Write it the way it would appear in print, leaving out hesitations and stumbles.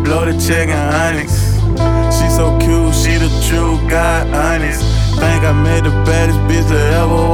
blow the check in Onyx. She so cute, she the true God honest. Think I made the baddest bitch to ever